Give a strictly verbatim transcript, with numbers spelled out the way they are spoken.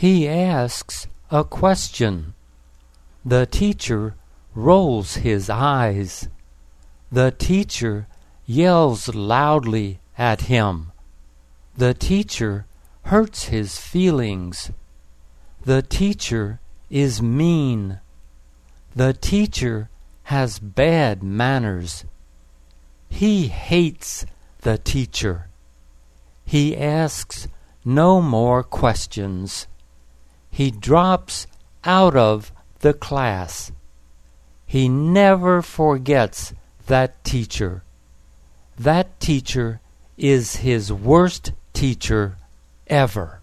He asks a question. The teacher rolls his eyes. The teacher yells loudly at him. The teacher hurts his feelings. The teacher is mean. The teacher has bad manners. He hates the teacher. He asks no more questions. He drops out of the class. He never forgets that teacher. That teacher is his worst teacher ever.